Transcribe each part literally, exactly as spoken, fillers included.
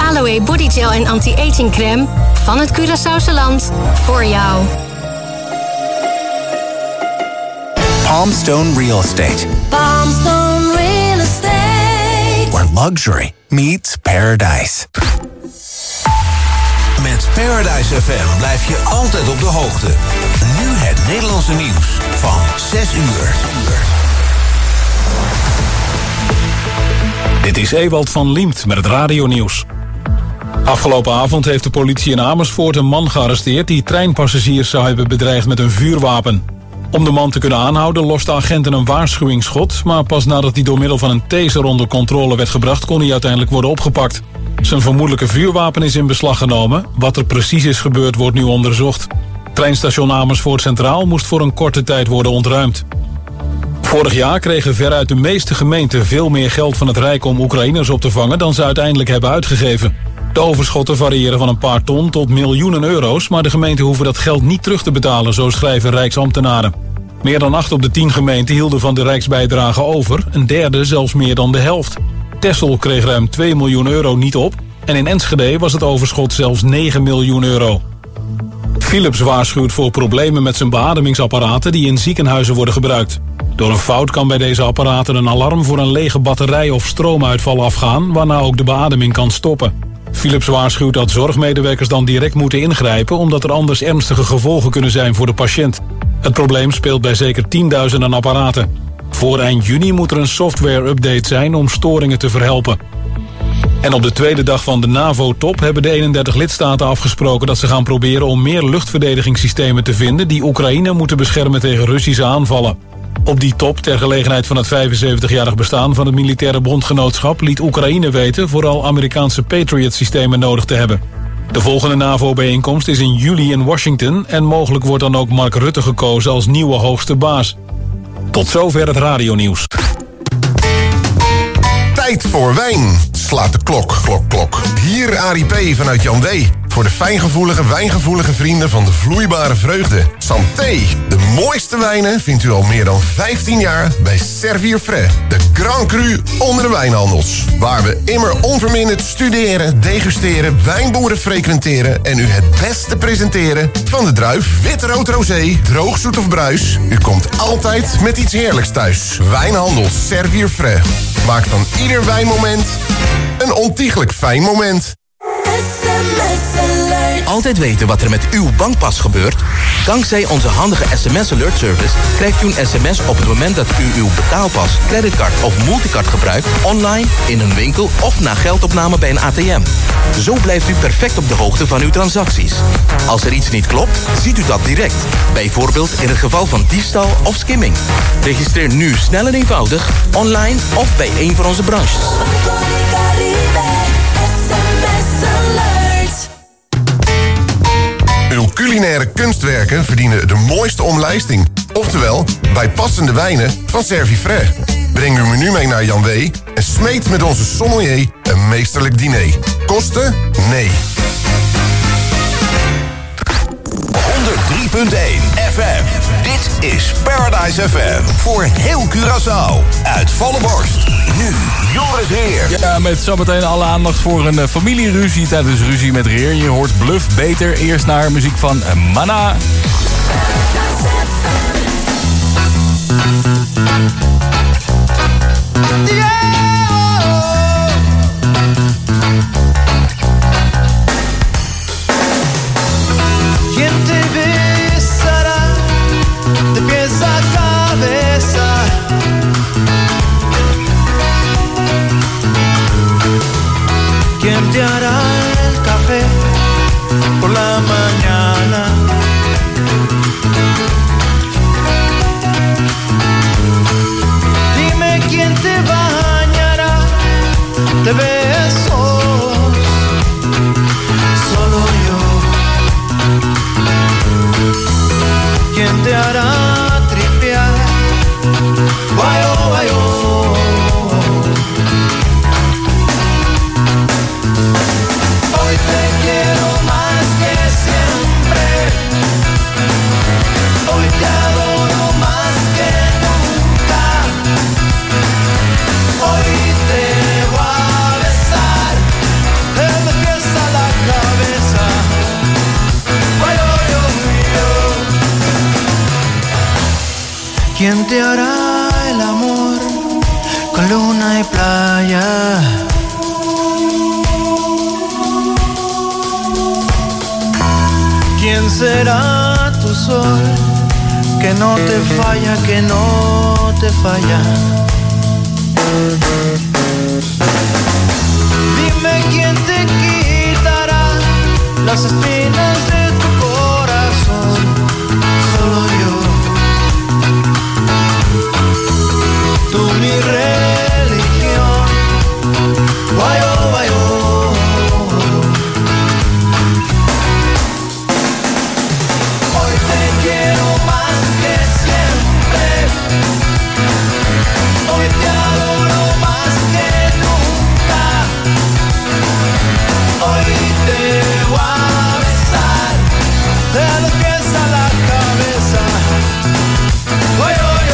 Aloe Bodygel en Anti-Aging Crème van het Curaçaose land voor jou. Palmstone Real Estate. Palmstone Real Estate. Where luxury meets paradise. Met Paradise F M blijf je altijd op de hoogte. Nu het Nederlandse nieuws van zes uur. Dit is Ewald van Liemt met het radionieuws. Afgelopen avond heeft de politie in Amersfoort een man gearresteerd die treinpassagiers zou hebben bedreigd met een vuurwapen. Om de man te kunnen aanhouden losten agenten een waarschuwingsschot, maar pas nadat hij door middel van een taser onder controle werd gebracht kon hij uiteindelijk worden opgepakt. Zijn vermoedelijke vuurwapen is in beslag genomen. Wat er precies is gebeurd wordt nu onderzocht. Treinstation Amersfoort Centraal moest voor een korte tijd worden ontruimd. Vorig jaar kregen veruit de meeste gemeenten veel meer geld van het Rijk om Oekraïners op te vangen dan ze uiteindelijk hebben uitgegeven. De overschotten variëren van een paar ton tot miljoenen euro's, maar de gemeenten hoeven dat geld niet terug te betalen, zo schrijven Rijksambtenaren. Meer dan acht op de tien gemeenten hielden van de Rijksbijdrage over, een derde zelfs meer dan de helft. Texel kreeg ruim twee miljoen euro niet op en in Enschede was het overschot zelfs negen miljoen euro. Philips waarschuwt voor problemen met zijn beademingsapparaten die in ziekenhuizen worden gebruikt. Door een fout kan bij deze apparaten een alarm voor een lege batterij of stroomuitval afgaan, waarna ook de beademing kan stoppen. Philips waarschuwt dat zorgmedewerkers dan direct moeten ingrijpen, omdat er anders ernstige gevolgen kunnen zijn voor de patiënt. Het probleem speelt bij zeker tienduizenden apparaten. Voor eind juni moet er een software-update zijn om storingen te verhelpen. En op de tweede dag van de NAVO-top hebben de eenendertig lidstaten afgesproken dat ze gaan proberen om meer luchtverdedigingssystemen te vinden die Oekraïne moeten beschermen tegen Russische aanvallen. Op die top, ter gelegenheid van het vijfenzeventigjarig bestaan van het militaire bondgenootschap, liet Oekraïne weten vooral Amerikaanse Patriot-systemen nodig te hebben. De volgende NAVO-bijeenkomst is in juli in Washington en mogelijk wordt dan ook Mark Rutte gekozen als nieuwe hoogste baas. Tot zover het radionieuws. Tijd voor wijn. Slaat de klok, klok, klok. Hier Arie P. vanuit Jan D. Voor de fijngevoelige, wijngevoelige vrienden van de vloeibare vreugde. Santé. De mooiste wijnen vindt u al meer dan vijftien jaar bij Servier Frais. De Grand Cru onder de wijnhandels. Waar we immer onverminderd studeren, degusteren, wijnboeren frequenteren en u het beste presenteren van de druif, wit, rood, rosé, droog, zoet of bruis. U komt altijd met iets heerlijks thuis. Wijnhandels Servier Frais. Maakt van ieder wijnmoment een ontiegelijk fijn moment. Altijd weten wat er met uw bankpas gebeurt? Dankzij onze handige sms alert service krijgt u een sms op het moment dat u uw betaalpas, creditcard of multicard gebruikt, online, in een winkel of na geldopname bij een A T M. Zo blijft u perfect op de hoogte van uw transacties. Als er iets niet klopt, ziet u dat direct. Bijvoorbeeld in het geval van diefstal of skimming. Registreer nu snel en eenvoudig, online of bij een van onze branches. Uw culinaire kunstwerken verdienen de mooiste omlijsting. Oftewel, bij passende wijnen van Servier Frais. Breng uw menu mee naar Jan W. en smeet met onze sommelier een meesterlijk diner. Kosten? Nee. honderd drie punt één F M. Dit is Paradise F M. Voor heel Curaçao. Uit volle borst. Nu Joris Heer. Ja, met zometeen alle aandacht voor een familieruzie tijdens ruzie met Reer. Je hoort Bluff beter. Eerst naar muziek van Mana. ¿Quién te hará el café por la mañana? Dime quién te bañará de besos. Solo yo. ¿Quién te hará tripear? Guayo, guayo. Hoy te voy a besar. ¿Quién te hará el amor con luna y playa? ¿Quién será tu sol que no te falla, que no te falla? Dime quién te quitará las espinas de tu corazón. Solo yo. Tú mi religión. Guayo, guayo. Hoy te quiero más que siempre. Hoy te adoro más que nunca. Hoy te voy a besar de los pies a la cabeza. Oy, oy, oy,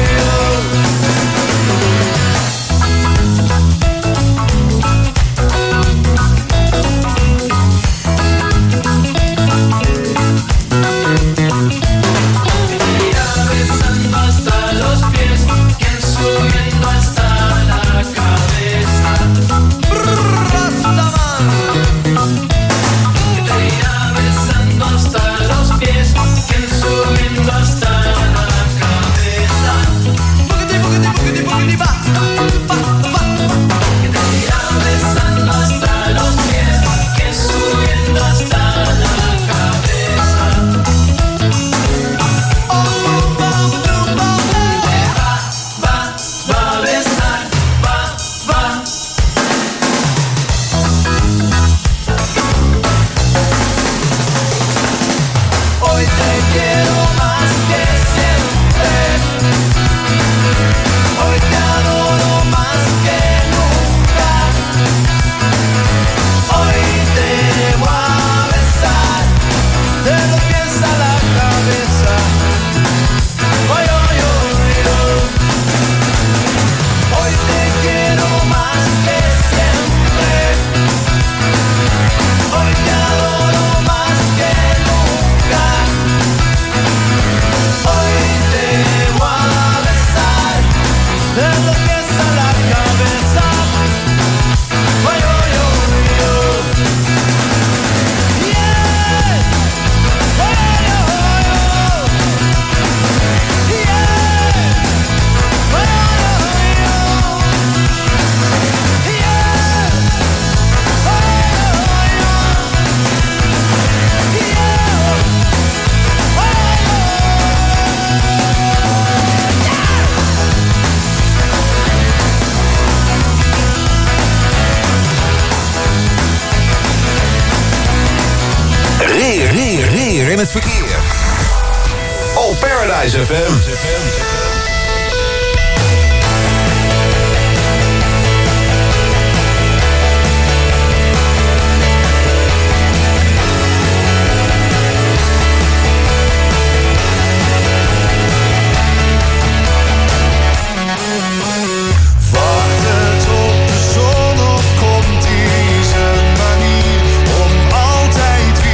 in het verkeer. Oh, Paradise F M.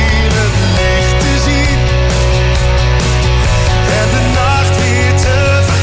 En de nacht weer te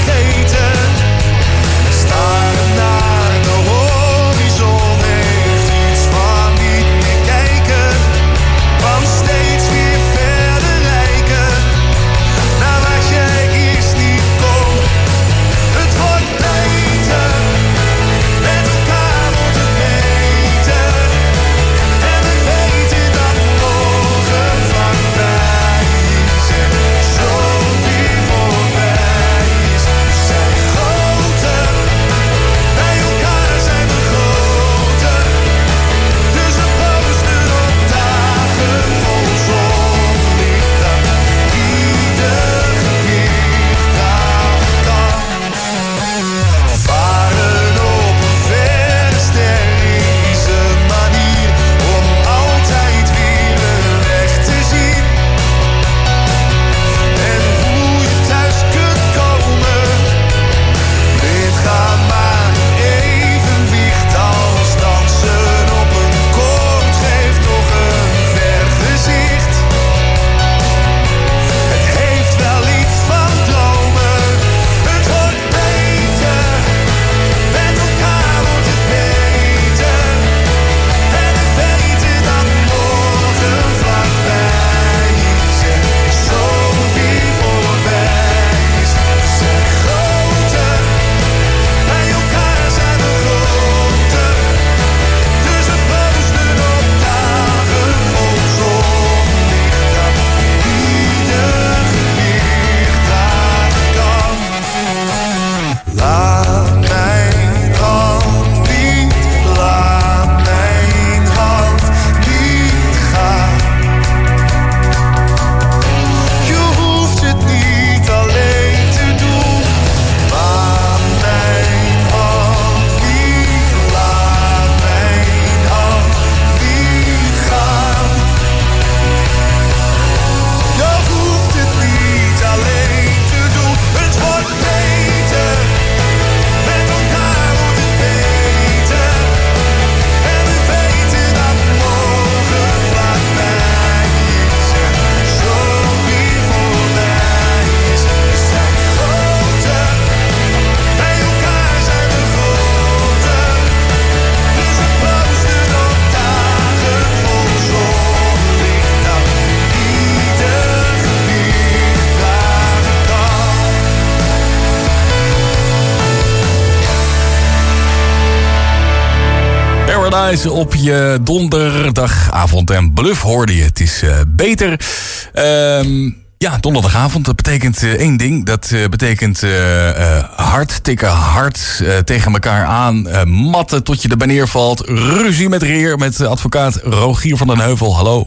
Paradise op je donderdagavond. En Bluff hoorde je. Het is uh, beter. Um, ja, donderdagavond. Dat betekent uh, één ding. Dat uh, betekent uh, uh, hard tikken, hard uh, tegen elkaar aan. Uh, matten tot je erbij neervalt. Ruzie met Reer, met advocaat Rogier van den Heuvel. Hallo.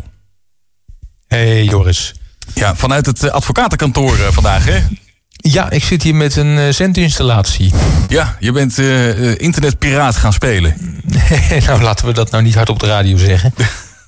Hey Joris. Ja, vanuit het advocatenkantoor uh, vandaag, hè? Ja, ik zit hier met een uh, zendinstallatie. Ja, je bent uh, internetpiraat gaan spelen. Nou, laten we dat nou niet hard op de radio zeggen.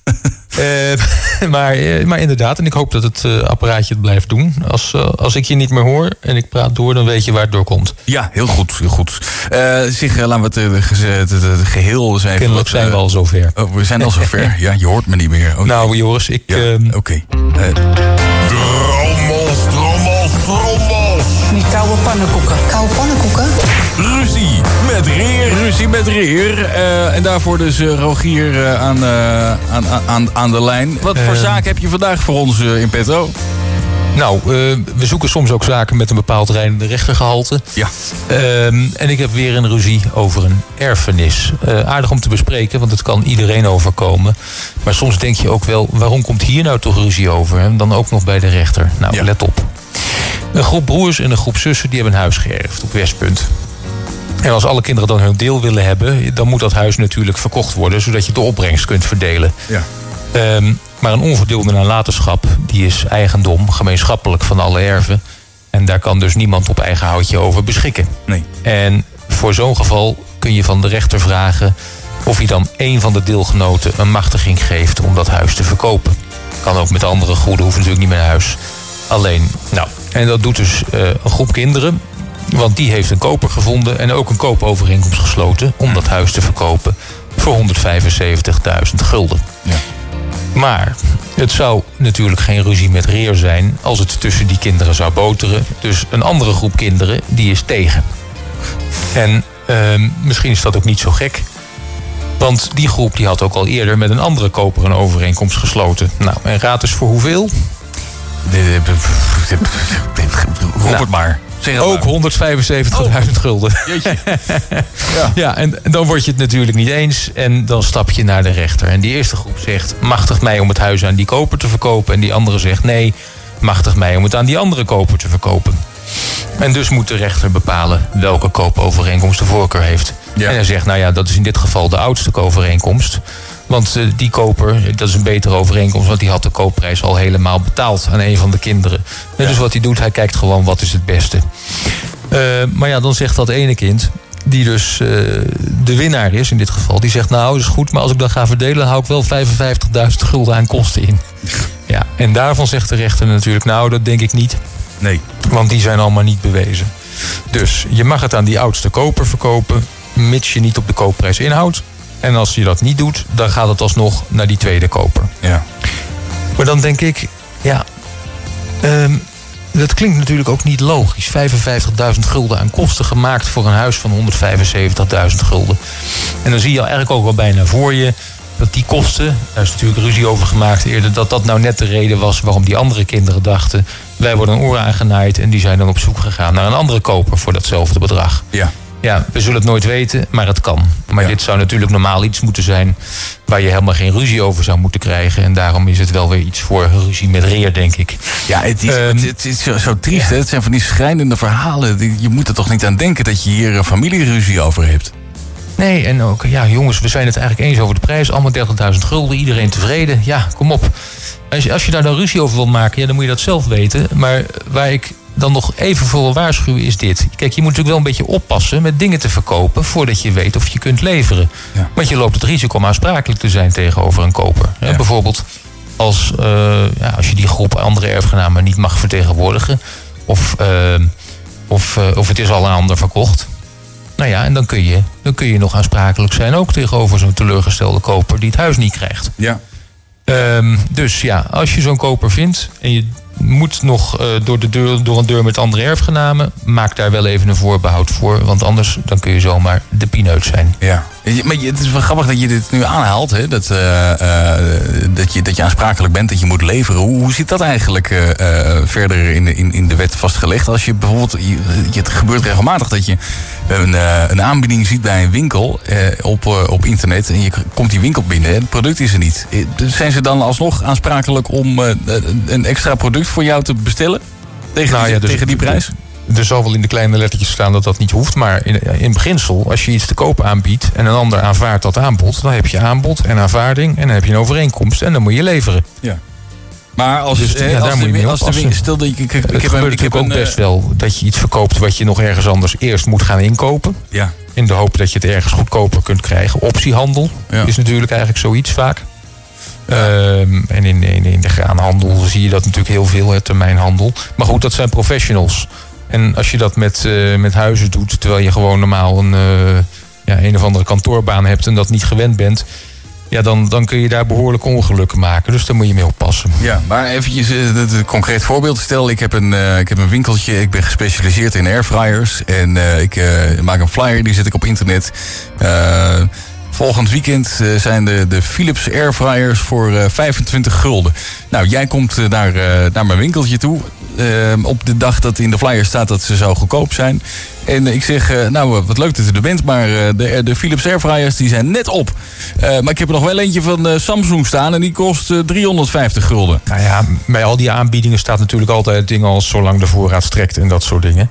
uh, maar, uh, maar inderdaad, en ik hoop dat het uh, apparaatje het blijft doen. Als, uh, als ik je niet meer hoor en ik praat door, dan weet je waar het door komt. Ja, heel goed. Heel goed. Uh, zeg, uh, laten we het, uh, het, het, het geheel zijn. Kennelijk zijn uh, we al zover. Oh, we zijn al zover. Ja, je hoort me niet meer. Okay. Nou, Joris, ik... Ja, uh, Oké. Okay. Uh, Trommels, trommels, trommels. Die koude pannenkoeken. Koude pannenkoeken? Ruzie met Reer. Ruzie met Reer. Uh, en daarvoor dus uh, Rogier uh, aan, uh, aan, aan, aan de lijn. Wat voor uh, zaak heb je vandaag voor ons uh, in petto? Nou, uh, we zoeken soms ook zaken met een bepaald rijdende rechtergehalte. Ja. Uh, en ik heb weer een ruzie over een erfenis. Uh, aardig om te bespreken, want het kan iedereen overkomen. Maar soms denk je ook wel, waarom komt hier nou toch ruzie over? En dan ook nog bij de rechter. Nou, ja. Let op. Een groep broers en een groep zussen die hebben een huis geërfd op Westpunt. En als alle kinderen dan hun deel willen hebben, dan moet dat huis natuurlijk verkocht worden, zodat je de opbrengst kunt verdelen. Ja. Um, maar een onverdeelde nalatenschap, die is eigendom, gemeenschappelijk van alle erven. En daar kan dus niemand op eigen houtje over beschikken. Nee. En voor zo'n geval kun je van de rechter vragen of hij dan één van de deelgenoten een machtiging geeft om dat huis te verkopen. Kan ook met andere goeden, hoeft natuurlijk niet meer naar huis. Alleen, nou, en dat doet dus uh, een groep kinderen. Want die heeft een koper gevonden en ook een koopovereenkomst gesloten om dat huis te verkopen voor honderdvijfenzeventigduizend gulden. Ja. Maar het zou natuurlijk geen ruzie met Reer zijn als het tussen die kinderen zou boteren. Dus een andere groep kinderen die is tegen. En uh, misschien is dat ook niet zo gek. Want die groep die had ook al eerder met een andere koper een overeenkomst gesloten. Nou, en raad eens voor hoeveel? Roep het maar. Zeg ook honderdvijfenzeventigduizend gulden. Jeetje. Ja, ja en dan word je het natuurlijk niet eens. En dan stap je naar de rechter. En die eerste groep zegt, machtig mij om het huis aan die koper te verkopen. En die andere zegt, nee, machtig mij om het aan die andere koper te verkopen. En dus moet de rechter bepalen welke koopovereenkomst de voorkeur heeft. Ja. En hij zegt, nou ja, dat is in dit geval de oudste koopovereenkomst. Want uh, die koper, dat is een betere overeenkomst, want die had de koopprijs al helemaal betaald aan een van de kinderen. Ja. En dus wat hij doet, hij kijkt gewoon wat is het beste. Uh, maar ja, dan zegt dat ene kind, die dus uh, de winnaar is in dit geval, die zegt, nou, dat is goed, maar als ik dan ga verdelen, hou ik wel vijfenvijftigduizend gulden aan kosten in. Ja, en daarvan zegt de rechter natuurlijk, nou, dat denk ik niet. Nee. Want die zijn allemaal niet bewezen. Dus je mag het aan die oudste koper verkopen, mits je niet op de koopprijs inhoudt. En als je dat niet doet, dan gaat het alsnog naar die tweede koper. Ja. Maar dan denk ik, ja, um, dat klinkt natuurlijk ook niet logisch. vijfenvijftigduizend gulden aan kosten gemaakt voor een huis van honderdvijfenzeventigduizend gulden. En dan zie je eigenlijk ook wel bijna voor je dat die kosten, daar is natuurlijk ruzie over gemaakt eerder, dat dat nou net de reden was waarom die andere kinderen dachten, wij worden een oor aangenaaid, en die zijn dan op zoek gegaan naar een andere koper voor datzelfde bedrag. Ja. Ja, we zullen het nooit weten, maar het kan. Maar ja. Dit zou natuurlijk normaal iets moeten zijn waar je helemaal geen ruzie over zou moeten krijgen. En daarom is het wel weer iets voor ruzie met Reer, denk ik. Ja, het is, um, het is zo, zo triest. Ja. Hè? Het zijn van die schrijnende verhalen. Je moet er toch niet aan denken dat je hier een familieruzie over hebt. Nee, en ook, ja jongens, we zijn het eigenlijk eens over de prijs. Allemaal dertigduizend gulden, iedereen tevreden. Ja, kom op. Als je, als je daar dan ruzie over wil maken, ja, dan moet je dat zelf weten. Maar waar ik dan nog even voor wil waarschuwen is dit. Kijk, je moet natuurlijk wel een beetje oppassen met dingen te verkopen voordat je weet of je kunt leveren. Ja. Want je loopt het risico om aansprakelijk te zijn tegenover een koper. Ja. Bijvoorbeeld als, uh, ja, als je die groep andere erfgenamen niet mag vertegenwoordigen. Of, uh, of, uh, of het is al een ander verkocht. Nou ja, en dan kun je, dan kun je nog aansprakelijk zijn ook tegenover zo'n teleurgestelde koper die het huis niet krijgt. Ja. Um, dus ja, als je zo'n koper vindt en je moet nog uh, door, de deur, door een deur met andere erfgenamen. Maak daar wel even een voorbehoud voor. Want anders dan kun je zomaar de pineut zijn. Ja. Maar het is wel grappig dat je dit nu aanhaalt. Hè? Dat, uh, uh, dat, je, dat je aansprakelijk bent, dat je moet leveren. Hoe, hoe zit dat eigenlijk uh, uh, verder in de, in, in de wet vastgelegd? Als je bijvoorbeeld, je, het gebeurt regelmatig dat je een, uh, een aanbieding ziet bij een winkel uh, op, uh, op internet. En je komt die winkel binnen en het product is er niet. Zijn ze dan alsnog aansprakelijk om uh, een extra product voor jou te bestellen? Tegen, nou, die, ja, dus tegen die prijs? Er zal wel in de kleine lettertjes staan dat dat niet hoeft. Maar in, in beginsel, als je iets te koop aanbiedt en een ander aanvaardt dat aanbod, dan heb je aanbod en aanvaarding en dan heb je een overeenkomst en dan moet je leveren. Ja. Maar als, dus, eh, ja, als daar moet je mee oppassen. Stel dat ik, ik, ik, het ik heb gebeurt ik heb ook een, best wel dat je iets verkoopt wat je nog ergens anders eerst moet gaan inkopen. Ja. In de hoop dat je het ergens goedkoper kunt krijgen. Optiehandel ja. is natuurlijk eigenlijk zoiets vaak. Ja. Um, en in, in, in de graanhandel zie je dat natuurlijk heel veel, hè, termijnhandel. Maar goed, dat zijn professionals. En als je dat met, uh, met huizen doet, terwijl je gewoon normaal een, uh, ja, een of andere kantoorbaan hebt en dat niet gewend bent, ja, dan, dan kun je daar behoorlijk ongelukken maken. Dus daar moet je mee oppassen. Ja, maar eventjes een concreet voorbeeld. Stel, ik heb, een, uh, ik heb een winkeltje. Ik ben gespecialiseerd in airfryers. En uh, ik uh, maak een flyer, die zet ik op internet. Uh, Volgend weekend uh, zijn de, de Philips airfryers voor uh, vijfentwintig gulden. Nou, jij komt uh, naar, uh, naar mijn winkeltje toe. Uh, op de dag dat in de flyer staat dat ze zo goedkoop zijn. En uh, ik zeg, uh, nou, wat leuk dat u er bent, maar uh, de, de Philips airfryers die zijn net op. Uh, maar ik heb er nog wel eentje van uh, Samsung staan en die kost uh, driehonderdvijftig gulden. Nou ja, bij al die aanbiedingen staat natuurlijk altijd dingen als zolang de voorraad strekt en dat soort dingen.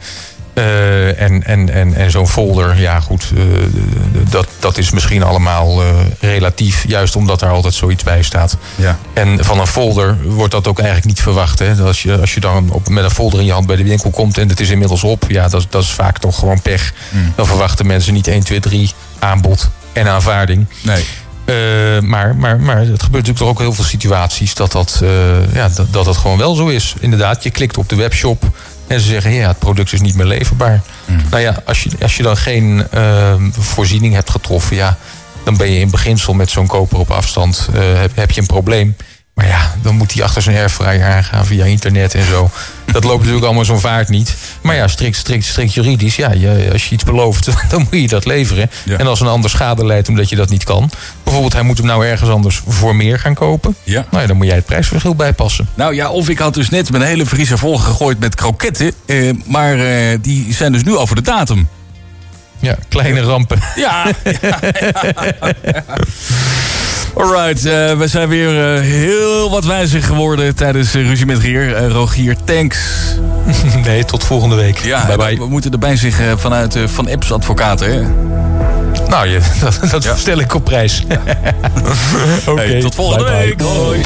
Uh, en en, en, en zo'n folder, ja goed, uh, dat, dat is misschien allemaal uh, relatief. Juist omdat er altijd zoiets bij staat. Ja. En van een folder wordt dat ook eigenlijk niet verwacht. Hè? Als je, als je dan op, met een folder in je hand bij de winkel komt en het is inmiddels op, ja, dat, dat is vaak toch gewoon pech. Mm. Dan verwachten mensen niet één, twee, drie aanbod en aanvaarding. Nee. Uh, maar, maar, maar het gebeurt natuurlijk toch ook heel veel situaties dat dat, uh, ja, dat, dat dat gewoon wel zo is. Inderdaad, je klikt op de webshop en ze zeggen, ja, het product is niet meer leverbaar. Mm. Nou ja, als je, als je dan geen uh, voorziening hebt getroffen, ja, dan ben je in beginsel met zo'n koper op afstand, uh, heb, heb je een probleem. Maar ja, dan moet hij achter zijn airfryer aangaan via internet en zo. Dat loopt natuurlijk allemaal zo'n vaart niet. Maar ja, strikt, strikt, strikt juridisch, ja, je, als je iets belooft, dan moet je dat leveren. Ja. En als een ander schade leidt omdat je dat niet kan. Bijvoorbeeld, hij moet hem nou ergens anders voor meer gaan kopen. Ja. Nou ja, dan moet jij het prijsverschil bijpassen. Nou ja, of ik had dus net mijn hele vriezer vol gegooid met kroketten. Eh, maar eh, die zijn dus nu over de datum. Ja, kleine rampen. Ja. ja, ja. Alright, uh, we zijn weer uh, heel wat wijzer geworden tijdens uh, Ruzie met Gier. Uh, Rogier, thanks. Nee, tot volgende week. Ja, bye bye. We moeten erbij zeggen vanuit uh, Van Epps Advocaten. Hè? Nou, je, dat, dat ja. stel ik op prijs. Ja. Oké, okay, hey, tot volgende bye week. Bye. Hoi.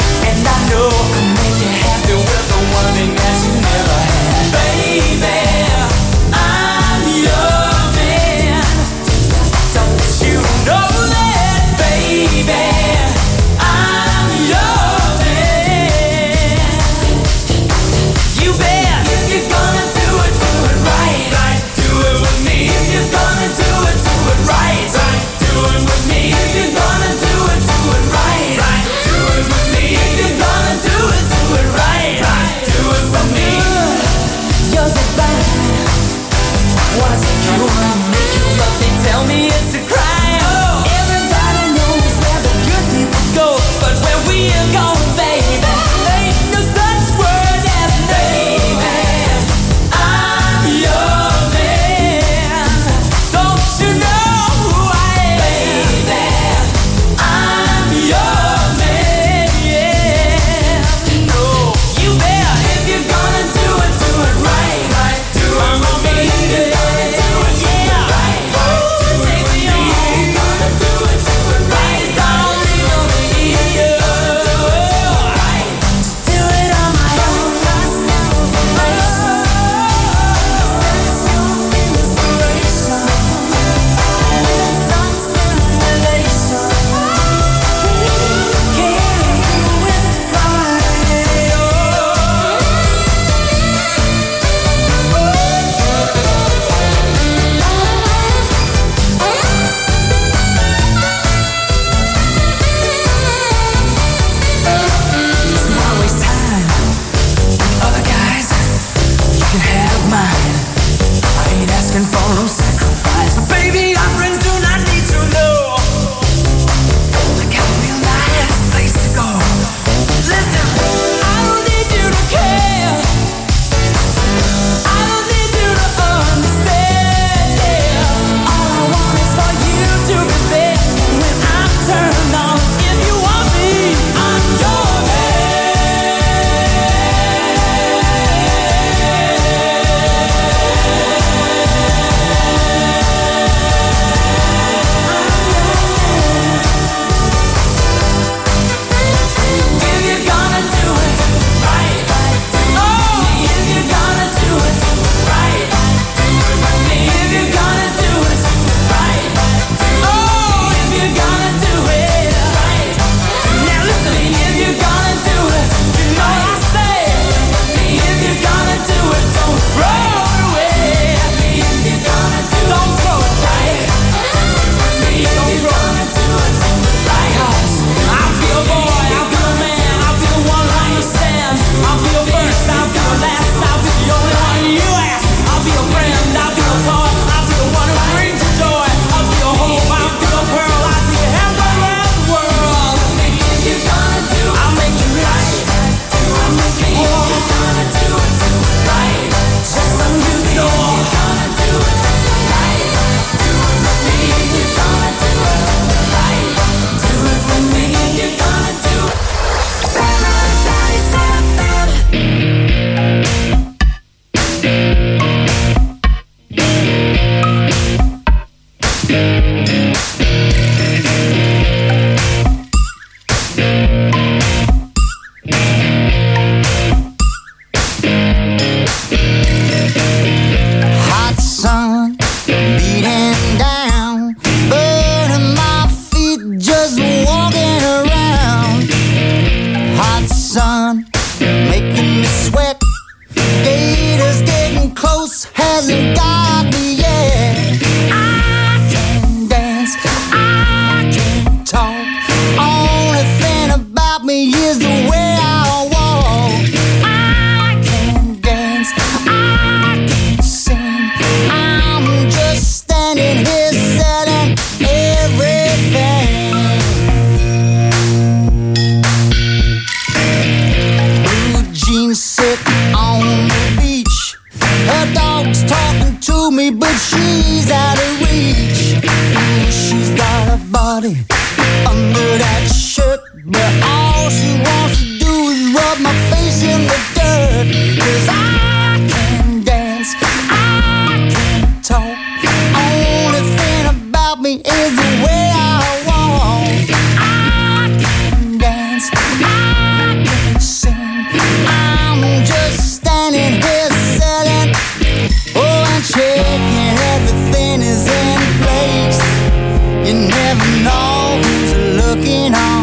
Baby else hasn't got me yet. I can dance, I can talk. Only thing about me is the way I walk. I can dance, I can sing. I'm just standing here selling everything. Blue jeans sitting on the beach. Her dog's talking to me, but she's out of reach. She's got a body under that shirt, but all she wants to do is rub my face in the dirt. 'Cause I can dance, I can talk. Only thing about me is the way I walk. I can dance, I can sing. I'm just standing here selling, oh, and checking everything is in place. You never know who's looking on.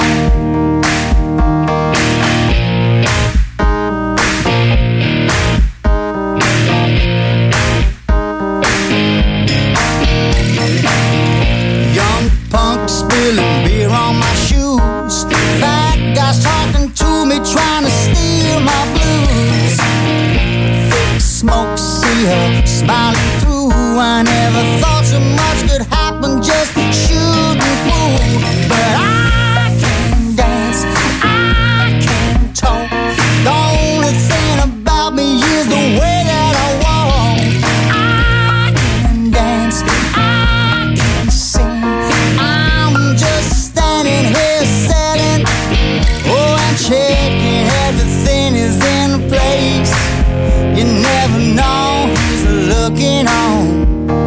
Young punk spilling beer on my shoes. Fat guys talking to me, trying to steal my blues. Thick smoke, see her smiling through. I never thought so much could happen, just shooting pool. But I can dance, I can talk. The only thing about me is the way that I walk. I can dance, I can sing. I'm just standing here selling, oh, and checking everything is in place. You never know who's looking on.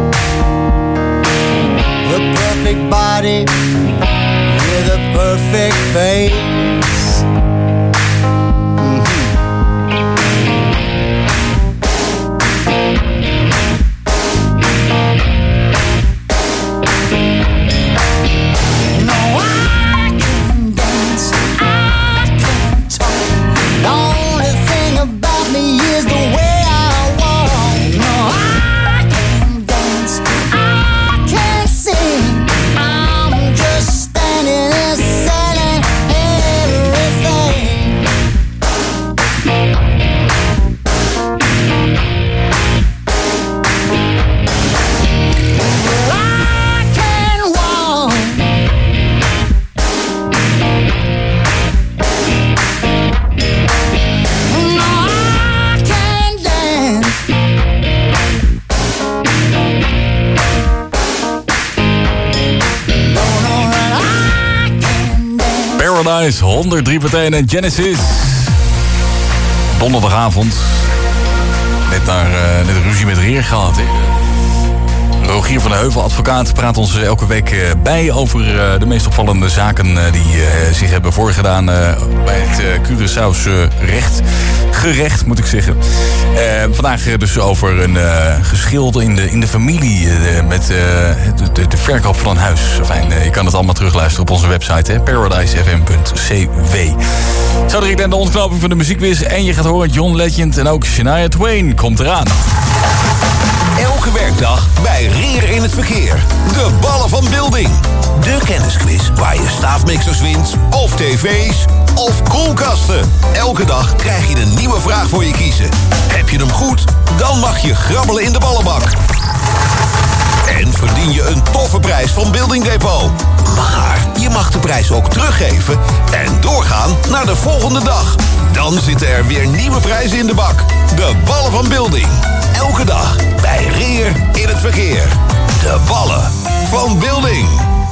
A perfect body with a perfect face. Mhm. No, I can dance, I can talk. The only thing about me is the way I walk. No, I can dance, I can sing. I'm just standing there selling everything. Well, I can walk. No, I can dance. No, no, I can dance. Paradise, honderd drie partij en Genesis. Donderdagavond. Net, naar, uh, net ruzie met Reer gehad. Hè? Rogier van de Heuvel, advocaat, praat ons elke week uh, bij over uh, de meest opvallende zaken uh, die uh, zich hebben voorgedaan uh, bij het uh, Curaçao's uh, recht. Gerecht, moet ik zeggen. Uh, vandaag uh, dus over een uh, geschil in de, in de familie uh, met uh, de, de, de verkoop van een huis. Fijn, uh, je kan het allemaal terugluisteren op onze website, paradise f m punt c w. Zo direct aan de ontknoping van de muziekquiz. En je gaat horen John Legend en ook Shania Twain komt eraan. Elke werkdag bij Reer in het Verkeer. De ballen van Building. De kennisquiz waar je staafmixers wint, of tv's, of koelkasten. Elke dag krijg je een nieuwe vraag voor je kiezen. Heb je hem goed? Dan mag je grabbelen in de ballenbak. En verdien je een toffe prijs van Building Depot. Maar je mag de prijs ook teruggeven en doorgaan naar de volgende dag. Dan zitten er weer nieuwe prijzen in de bak. De ballen van Building. Elke dag bij Reer in het Verkeer. De ballen van Building.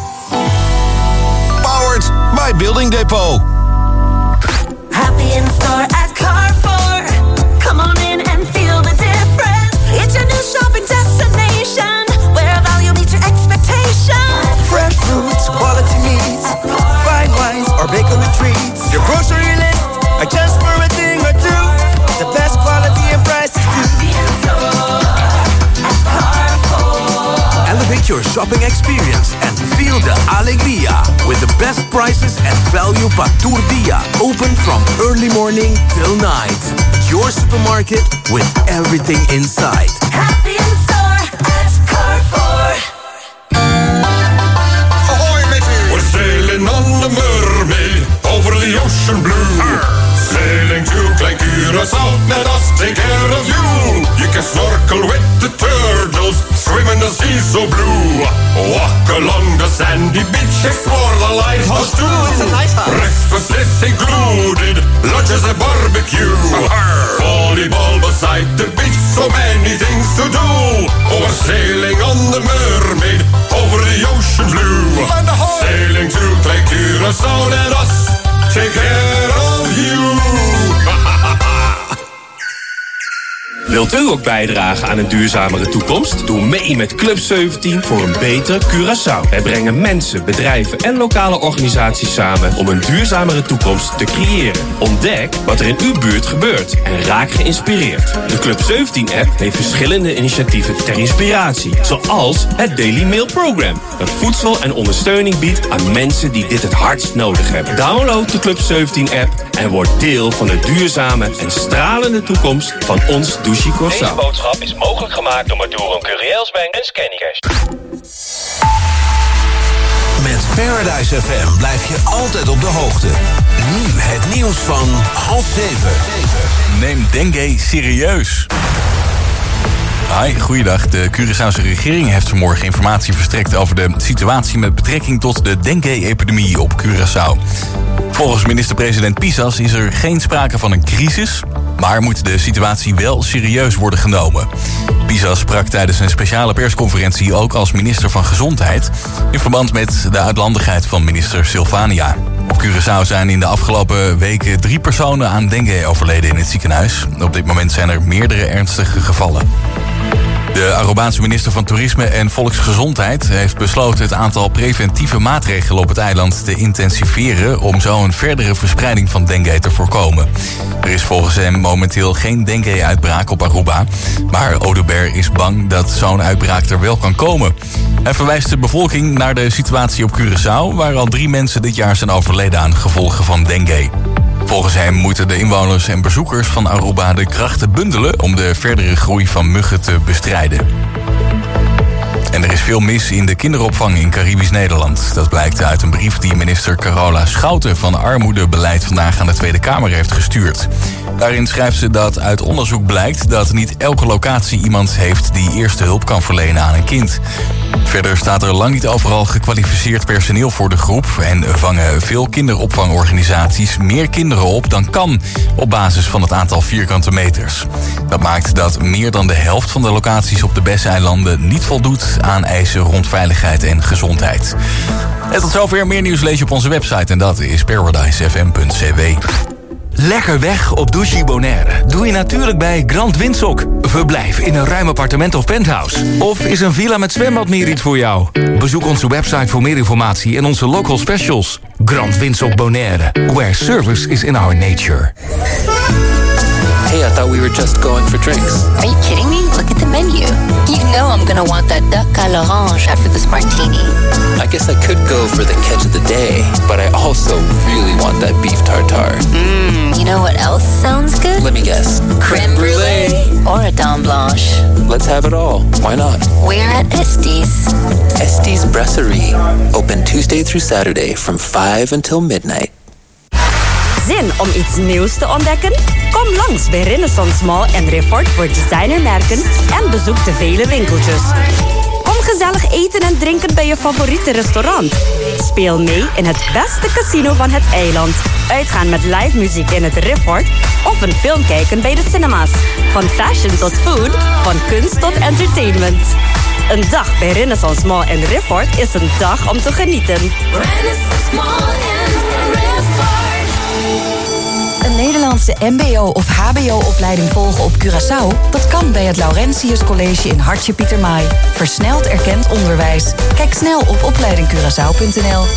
Powered by Building Depot. Happy in store at Carrefour. Come on in and feel the difference. It's your new shopping destination, where value meets your expectations. Fresh fruits, quality meats, fine wines or bakery treats. Your grocery list, adjust for a thing or two. The best quality and prices too. Elevate your shopping experience and feel the alegría with the best prices and value Patur Dia. Open from early morning till night. Your supermarket with everything inside. sailing on the mermaid over the ocean blue. Sailing to Lake Curaçao, let us take care of you. You can snorkel with the turtles, swim in the sea so blue. Walk along the sandy beach, explore the lighthouse too. It's a nice house. Breakfast is included, lunch is a barbecue. Volleyball beside the beach, so many things to do. Oh, we're sailing on the mermaid over the ocean blue. Sailing to Lake Curaçao, let us take care of you. Wilt u ook bijdragen aan een duurzamere toekomst? Doe mee met Club zeventien voor een betere Curaçao. Wij brengen mensen, bedrijven en lokale organisaties samen om een duurzamere toekomst te creëren. Ontdek wat er in uw buurt gebeurt en raak geïnspireerd. De Club zeventien-app heeft verschillende initiatieven ter inspiratie. Zoals het Daily Mail Program, dat voedsel en ondersteuning biedt aan mensen die dit het hardst nodig hebben. Download de Club zeventien-app en word deel van de duurzame en stralende toekomst van ons douche. Deze boodschap is mogelijk gemaakt door Maduron Curiels Bank en Scannycash. Met Paradise F M blijf je altijd op de hoogte. Nu het nieuws van half zeven. Neem dengue serieus. Hi, goeiedag. De Curaçaose regering heeft vanmorgen informatie verstrekt over de situatie met betrekking tot de dengue-epidemie op Curaçao. Volgens minister-president Pisas is er geen sprake van een crisis, maar moet de situatie wel serieus worden genomen. Pisas sprak tijdens een speciale persconferentie ook als minister van Gezondheid in verband met de uitlandigheid van minister Silvania. Op Curaçao zijn in de afgelopen weken drie personen aan dengue overleden in het ziekenhuis. Op dit moment zijn er meerdere ernstige gevallen. De Arubaanse minister van Toerisme en Volksgezondheid heeft besloten het aantal preventieve maatregelen op het eiland te intensiveren om zo een verdere verspreiding van dengue te voorkomen. Er is volgens hem momenteel geen dengue-uitbraak op Aruba, maar Audubert is bang dat zo'n uitbraak er wel kan komen. Hij verwijst de bevolking naar de situatie op Curaçao, waar al drie mensen dit jaar zijn overleden aan gevolgen van dengue. Volgens hem moeten de inwoners en bezoekers van Aruba de krachten bundelen om de verdere groei van muggen te bestrijden. En er is veel mis in de kinderopvang in Caribisch Nederland. Dat blijkt uit een brief die minister Carola Schouten van Armoedebeleid vandaag aan de Tweede Kamer heeft gestuurd. Daarin schrijft ze dat uit onderzoek blijkt dat niet elke locatie iemand heeft die eerste hulp kan verlenen aan een kind. Verder staat er lang niet overal gekwalificeerd personeel voor de groep en vangen veel kinderopvangorganisaties meer kinderen op dan kan op basis van het aantal vierkante meters. Dat maakt dat meer dan de helft van de locaties op de Besseilanden niet voldoet aan eisen rond veiligheid en gezondheid. En tot zover, meer nieuws lees je op onze website en dat is paradise f m punt c w. Lekker weg op Douche Bonaire doe je natuurlijk bij Grand Windsock. Verblijf in een ruim appartement of penthouse. Of is een villa met zwembad meer iets voor jou? Bezoek onze website voor meer informatie en onze local specials. Grand Windsock Bonaire, where service is in our nature. Hey, I thought we were just going for drinks. Are you kidding me? Look at the menu. You know I'm gonna want that duck à l'orange after this martini. I guess I could go for the catch of the day, but I also really want that beef tartare. Mmm, you know what else sounds good? Let me guess. Crème brulee. Or a dame blanche. Let's have it all. Why not? We're at Estes. Estes Brasserie. Open Tuesday through Saturday from five until midnight. Zin om iets nieuws te ontdekken? Kom langs bij Renaissance Mall en Rifford voor designermerken en bezoek de vele winkeltjes. Kom gezellig eten en drinken bij je favoriete restaurant. Speel mee in het beste casino van het eiland. Uitgaan met live muziek in het Rifford of een film kijken bij de cinema's. Van fashion tot food, van kunst tot entertainment. Een dag bij Renaissance Mall en Rifford is een dag om te genieten. Renaissance Mall and Rifford. Een Nederlandse mbo of hbo-opleiding volgen op Curaçao? Dat kan bij het Laurentius College in Hartje Pietermaai. Versneld erkend onderwijs. Kijk snel op opleiding curaçao punt n l.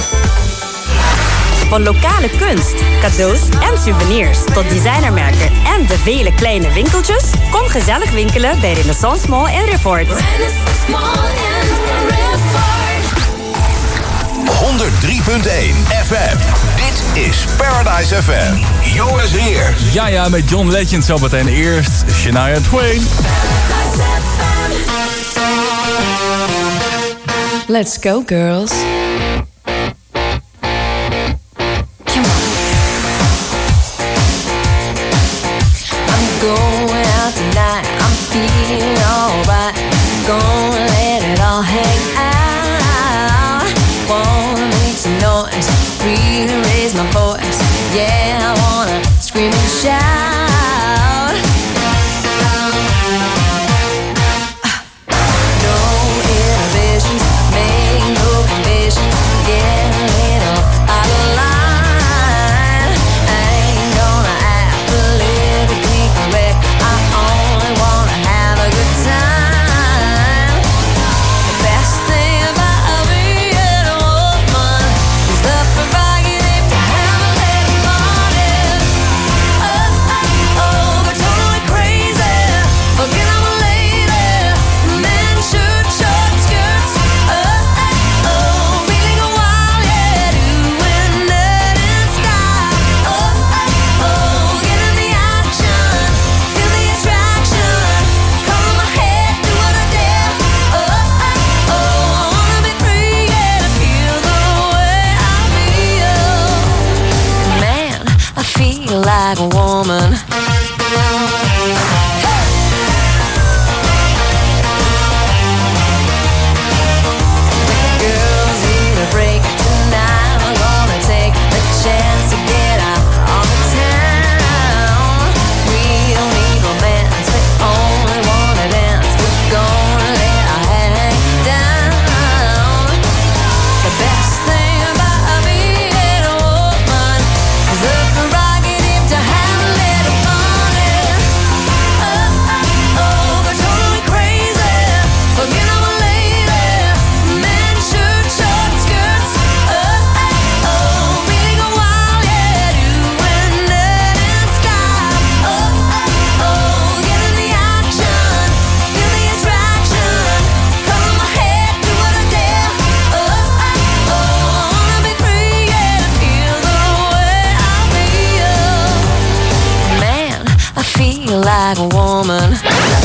Van lokale kunst, cadeaus en souvenirs tot designermerken en de vele kleine winkeltjes, kom gezellig winkelen bij Renaissance Mall en Rifford. Renaissance Mall and Rifford. honderd drie punt één F M. Dit is Paradise F M. Jonas Heer. Ja, ja, met John Legend zometeen eerst Shania Twain. Let's go, girls.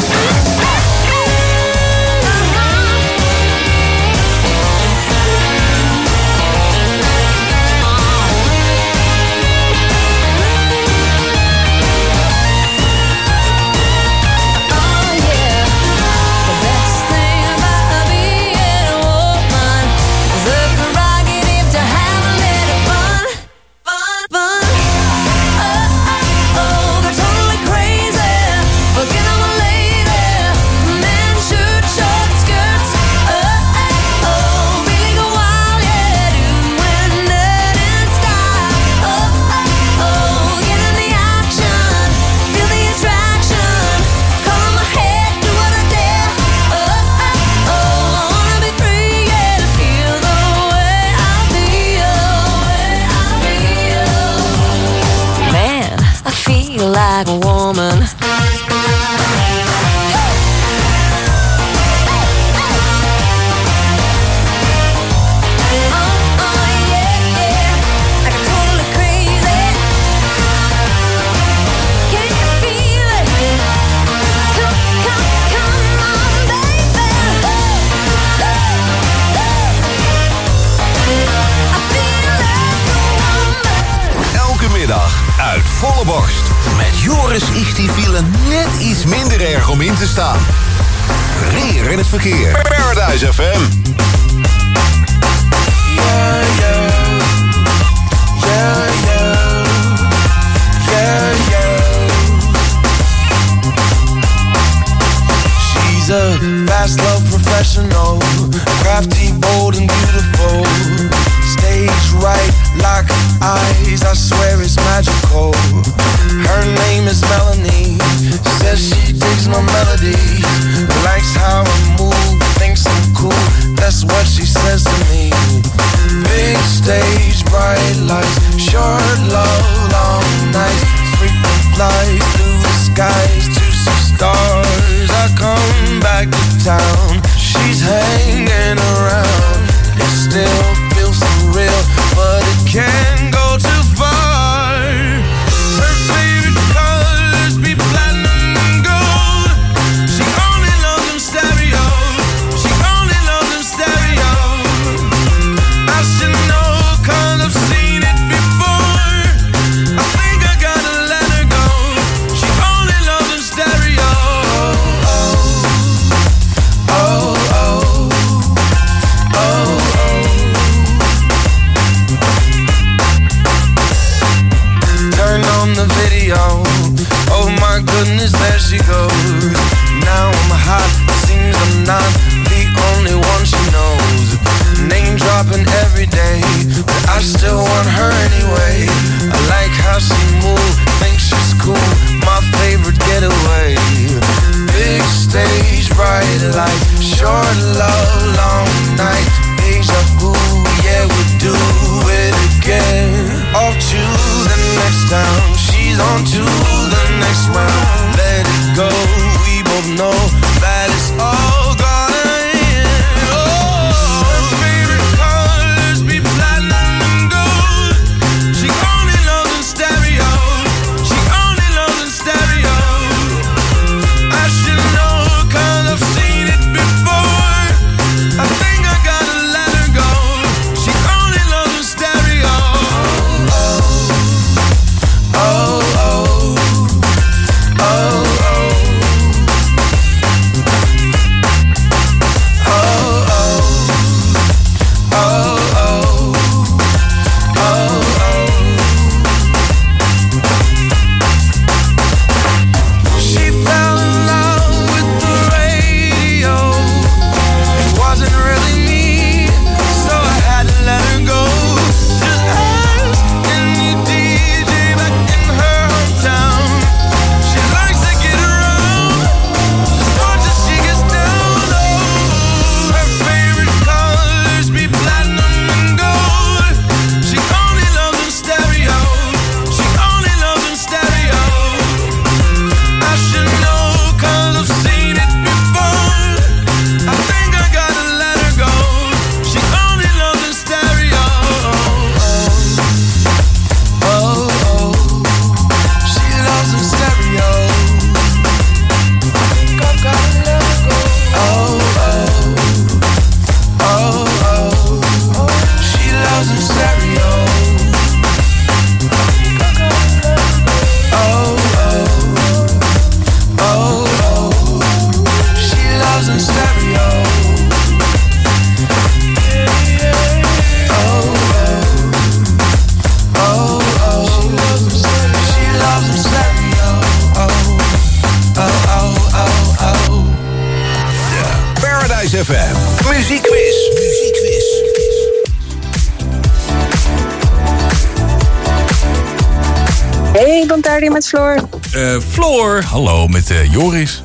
Like a woman. Uit volle borst. Met Joris Ichtivielen net iets minder erg om in te staan. Reer in het verkeer. Paradise F M. Yeah, yeah. Yeah, yeah. Yeah, yeah. She's a fast love professional. Crafty, bold and beautiful. Stage right, lock eyes, I swear it's magical. Her name is Melanie. Says she digs my melodies. Likes how I move, thinks I'm cool. That's what she says to me. Big stage, bright lights. Short love, long nights. Frequent flies through the skies to see stars. I come back to town. She's hanging around. It still feels surreal, but it can't go too far. Her favorite colors be platinum and gold. She only loves them stereo. She only loves them stereo. I should know, cause I've seen it before. I think I gotta let her go. She only loves them stereo. Oh, oh, oh, oh, oh. Turn on the video. Oh my goodness, there she goes. Now I'm hot, seems I'm not the only one she knows. Name dropping every day, but I still want her anyway. I like how she moves, think she's cool, my favorite getaway. Big stage, bright light, short love, long night. Deja vu, yeah, we do it again. Off to the next town, she's on to the next round. Let it go, we both know that it's all gonna end. Oh, her favorite colors be platinum and gold. She only loves in stereo. She only loves in stereo. I should know, cause I've seen it before. I think I gotta let her go. She only loves in stereo. Oh, oh, oh, oh, oh. F M. Muziekquiz. Muziekquiz. Hey, ik ben daar met Floor. Uh, Floor, hallo, met uh, Joris.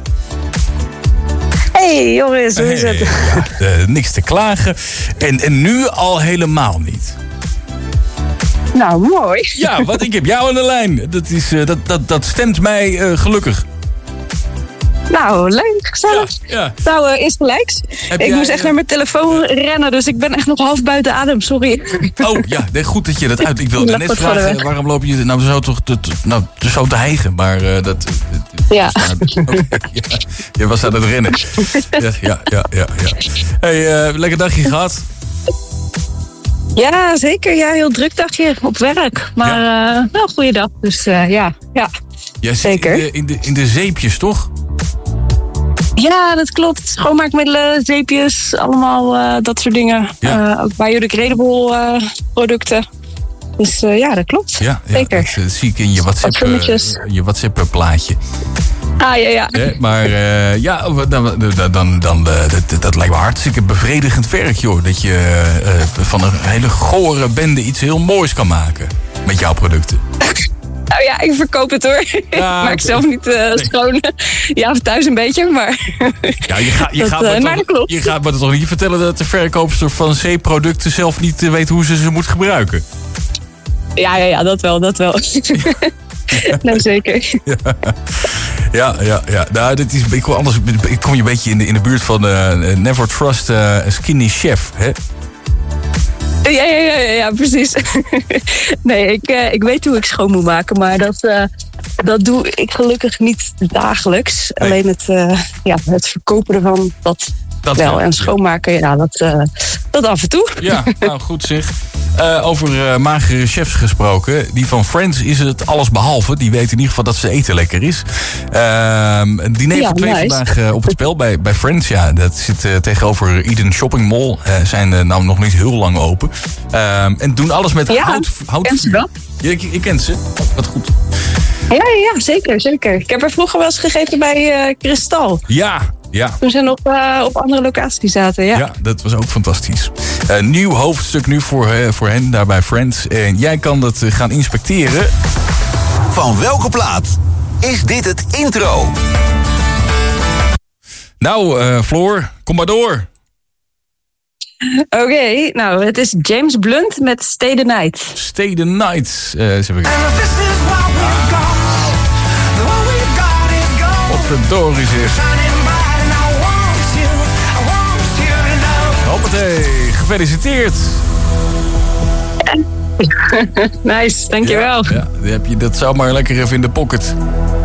Hey Joris, hoe is het? Hey, ja, uh, niks te klagen. En, en nu al helemaal niet. Nou, mooi. Ja, want ik heb jou aan de lijn. Dat, is, uh, dat, dat, dat stemt mij uh, gelukkig. Nou, leuk, gezellig. Ja, ja. Nou, uh, is gelijks. Heb ik jij, moest echt uh... naar mijn telefoon rennen, dus ik ben echt nog half buiten adem, sorry. Oh ja, nee, goed dat je dat uit. Ik wilde net vragen, waarom loop je nou zo, toch, te, nou, zo te hijgen, maar uh, dat... Ja. Okay, ja. Je was aan het rennen. Ja, ja, ja, ja. ja. Hey, uh, lekker dagje gehad? Ja, zeker. Ja, heel druk dagje op werk. Maar ja. uh, wel een goede dag, dus uh, ja, ja. Jij zeker. Zit in de, in, de, in de zeepjes, toch? Ja, dat klopt. Schoonmaakmiddelen, zeepjes, allemaal uh, dat soort dingen. Ja. Uh, ook biodegradable uh, producten. Dus uh, ja, dat klopt. Ja, ja, zeker. Dat uh, zie ik in je WhatsApp, uh, je WhatsApp plaatje. Ah, ja, ja. Eh, maar uh, ja, dan, dan, dan, dan, uh, dat, dat lijkt me hartstikke bevredigend werk, joh. Dat je uh, van een hele gore bende iets heel moois kan maken. Met jouw producten. Nou ja, ik verkoop het hoor. Ja, ik maak okay. zelf niet uh, schoon. Ja, of thuis een beetje, maar... Ja, je, ga, je, dat, gaat, uh, maar toch, klopt. je gaat me toch niet vertellen dat de verkoopster van zeeproducten zelf niet uh, weet hoe ze ze moet gebruiken? Ja, ja, ja, dat wel, dat wel. Nee, zeker. Ja, ja, ja. ja. Nou, dit is, ik, anders ik kom je een beetje in de, in de buurt van uh, Never Trust uh, a Skinny Chef, hè? Ja, ja, ja, ja, ja, precies. Nee, ik, uh, ik weet hoe ik schoon moet maken, maar dat, uh, dat doe ik gelukkig niet dagelijks. Nee. Alleen het, uh, ja, het verkopen ervan, dat, dat wel. En schoonmaken, ja, dat, uh, dat af en toe. Ja, nou goed zeg. Uh, over uh, magere chefs gesproken. Die van Friends is het alles behalve. Die weten in ieder geval dat ze eten lekker is. Uh, een diner ja, voor twee nice. vandaag uh, op het spel bij, bij Friends. Ja, dat zit uh, tegenover Eden Shopping Mall. Uh, zijn uh, nou nog niet heel lang open. Uh, en doen alles met ja, hout, houtvuur. Je, je, je kent ze? Wat goed. Ja, ja, zeker, zeker. Ik heb er vroeger wel eens gegeten bij uh, Kristal. Ja, ja. Toen ze nog uh, op andere locaties zaten, ja. Ja, dat was ook fantastisch. Uh, nieuw hoofdstuk nu voor, uh, voor hen, daar bij Friends. En jij kan dat uh, gaan inspecteren. Van welke plaat is dit het intro? Nou, uh, Floor, kom maar door. Oké, okay, nou, het is James Blunt met Stay the Night. Stay the Night. Uh, eens even kijken. Wat verdorie zeg. Hoppatee, gefeliciteerd. Nice, dankjewel. Ja, ja, dan heb je dat zomaar lekker even in de pocket.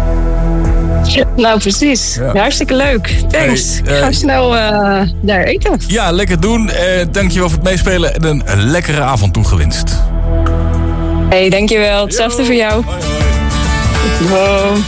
Nou, precies. Ja. Hartstikke leuk. Thanks. Hey, uh, Ga snel uh, daar eten. Ja, lekker doen. Uh, dankjewel voor het meespelen en een, een lekkere avond toegewenst. Hey, dankjewel. Hetzelfde voor jou. Hoi, hoi. Wow.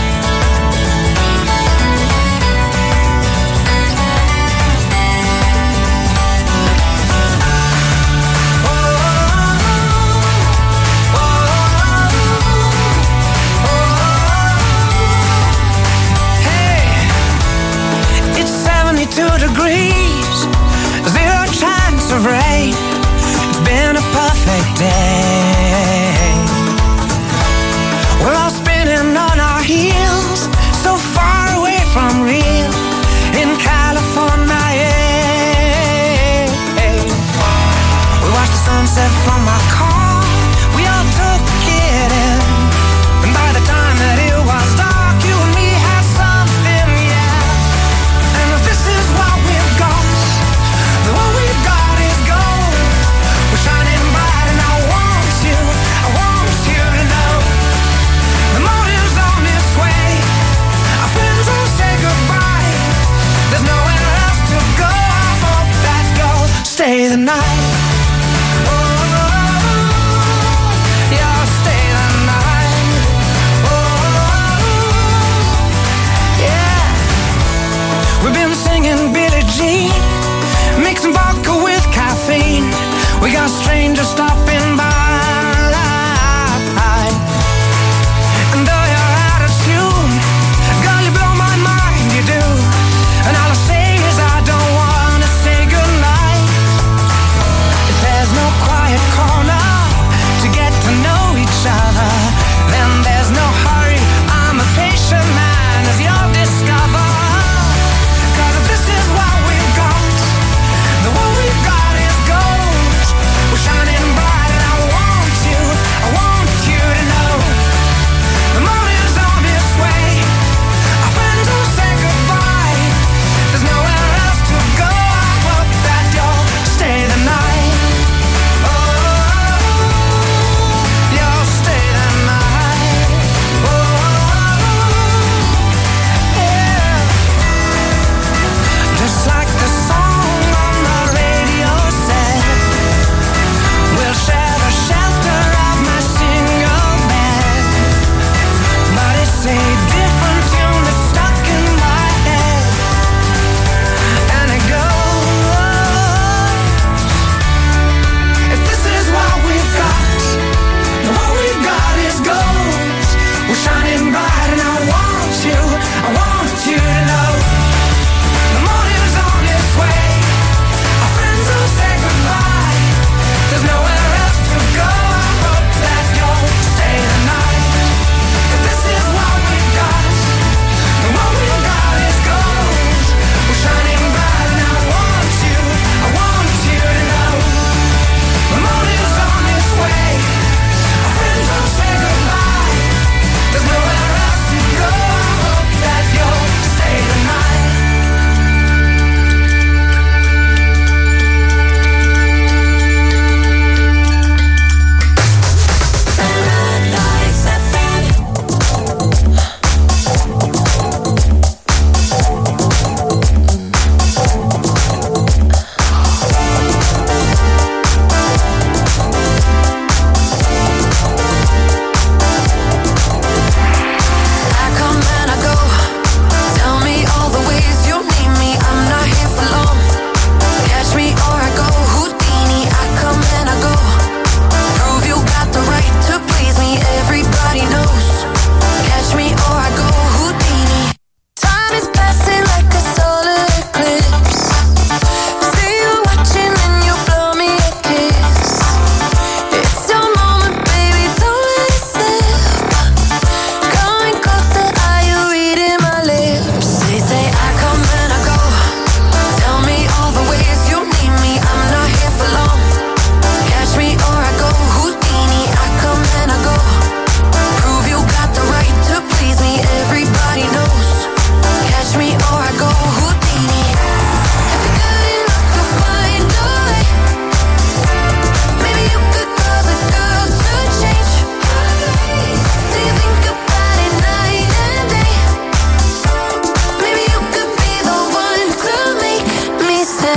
Degrees, zero chance of rain. It's been a perfect day. We're all spinning on our heels, so far away from real in California. Yeah. We watched the sunset from our car. We all took it in, and by the time that it was dark, you and me had something, yeah. And if this is what we've got, then what we've got is gold. We're shining bright, and I want you, I want you to know the morning's on its way. Our friends will say goodbye. There's nowhere else to go. I hope that you'll stay the night. We've been singing Billie Jean, mixing vodka with caffeine. We got strangers stopping by, and though you're out of tune, girl, you blow my mind, you do. And all I say is I don't want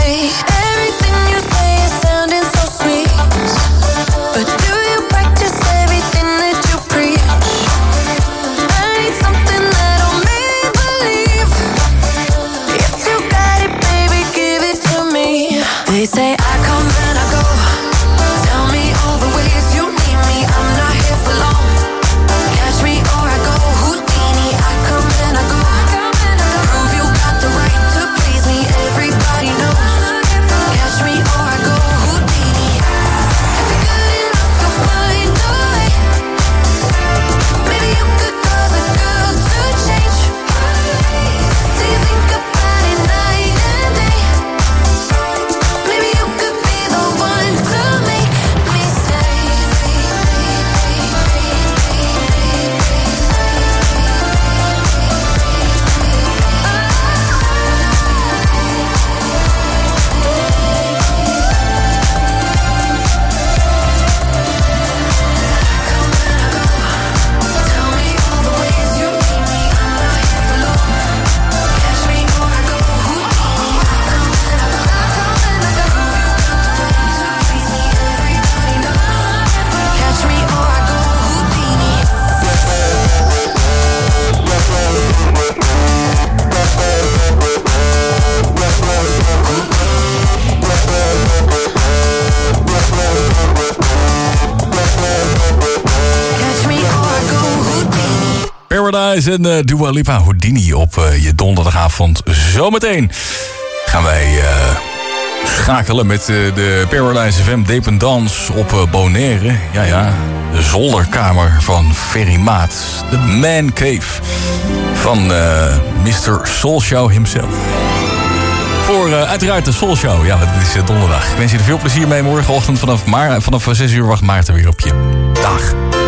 say everything you say is sounding so sweet, but do you practice everything that you preach? I need something that'll make me believe. If you got it, baby, give it to me. They say I come and I go. Tell me all the ways you need me. I'm not here for long. Catch me or I go Houdini. I come and I go. Prove you got the right to please me. Everybody knows. Catch me or I go Houdini. If you're good enough, you'll find a way. Maybe you could cause a girl to change. Do you think about it night and day? Maybe you could be the one to make me stay. Catch me or I go Houdini. Catch me or I go Houdini. Paradise en uh, Dua Lipa, Houdini op uh, je donderdagavond. Zometeen gaan wij uh, schakelen met uh, de Paradise F M Dependance op uh, Bonaire. Ja, ja, de zolderkamer van Ferry Maat. De Man Cave van uh, mister Soulshow himself. Voor uh, uiteraard de Soulshow. Ja, het is uh, donderdag. Ik wens je er veel plezier mee morgenochtend vanaf, maar, vanaf zes uur. Wacht Maarten weer op je. Dag.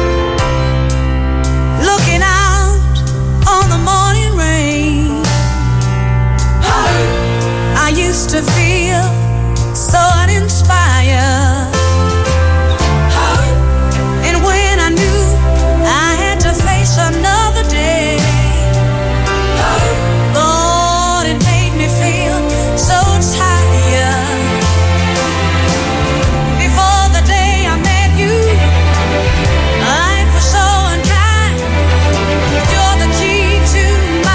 Looking out on the morning rain, I used to feel so uninspired. And when I knew I had to face another day, Lord, it made me feel so tired. Before the day I met you, life was so unkind. You're the key to my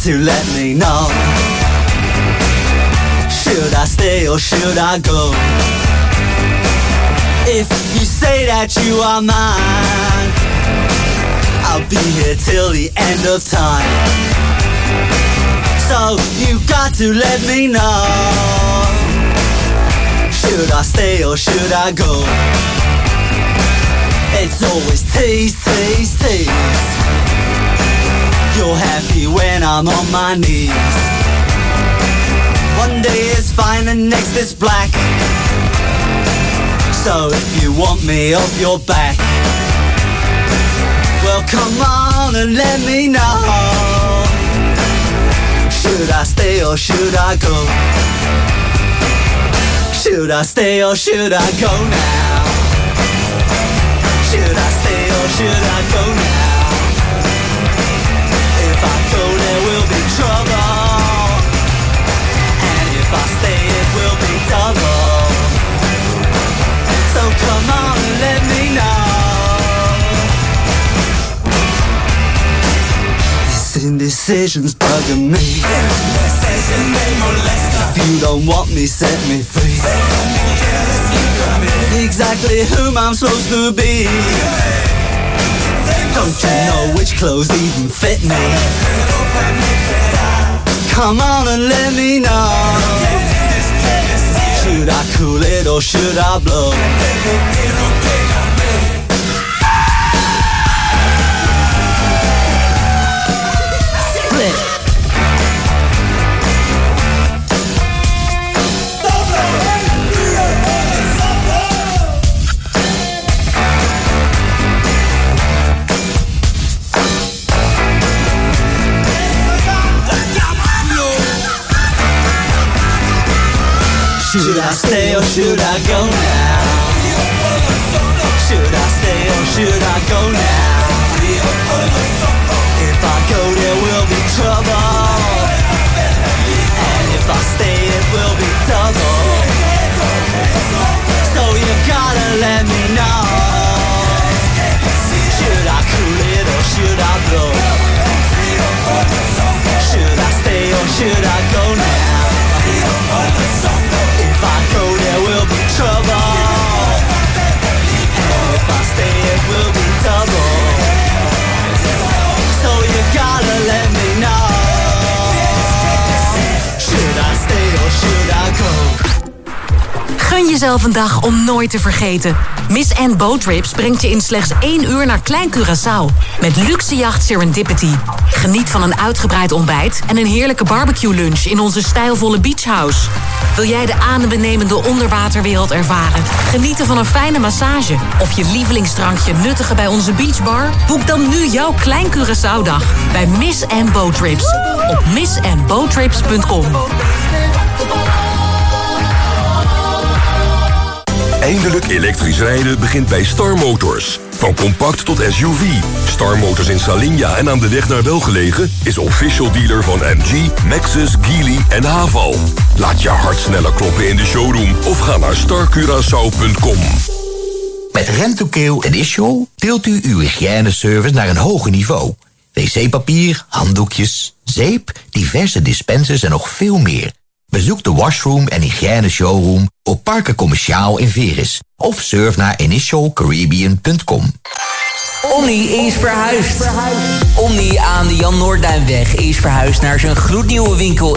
to let me know. Should I stay or should I go? If you say that you are mine, I'll be here till the end of time. So you got to let me know. Should I stay or should I go? It's always tease, tease, tease. You're happy when I'm on my knees. One day is fine and next is black. So if you want me off your back, well come on and let me know. Should I stay or should I go? Should I stay or should I go now? Should I stay or should I go now? If I go there will be trouble, and if I stay it will be double. So come on and let me know. This indecision's bugging me. If you don't want me, set me free. Exactly whom I'm supposed to be. Don't you know which clothes even fit me? Come on and let me know. Should I cool it or should I blow? Split. Should I stay or should I go now? Should I stay or should I go now? If I go there will be trouble, and if I stay it will be double. So you gotta let me know. Should I cool it or should I blow? Should I stay or should I go now? If I go there will be trouble, and if I stay it will be double. So you gotta let me know. Should I stay or should I go? Gun jezelf een dag om nooit te vergeten. Miss Ann Boat Trips brengt je in slechts één uur naar Klein Curaçao. Met luxe jacht Serendipity. Geniet van een uitgebreid ontbijt en een heerlijke barbecue lunch in onze stijlvolle beachhouse. Wil jij de adembenemende onderwaterwereld ervaren? Genieten van een fijne massage? Of je lievelingsdrankje nuttigen bij onze beachbar? Boek dan nu jouw Klein Curaçao-dag bij Miss Ann Boat Trips. Op miss ann boat trips punt com. Eindelijk elektrisch rijden begint bij Star Motors. Van compact tot S U V. Star Motors in Salinja en aan de weg naar Welgelegen is official dealer van M G, Maxus, Geely en Haval. Laat je hart sneller kloppen in de showroom of ga naar star curaçao punt com. Met Rentokil en Issuel tilt u uw hygiëneservice naar een hoger niveau. Wc-papier, handdoekjes, zeep, diverse dispensers en nog veel meer. Bezoek de washroom en hygiëne showroom op Parken Commerciaal in Veres. Of surf naar initial caribbean punt com. Omni is verhuisd. Omni aan de Jan Noordduinweg is verhuisd naar zijn gloednieuwe winkel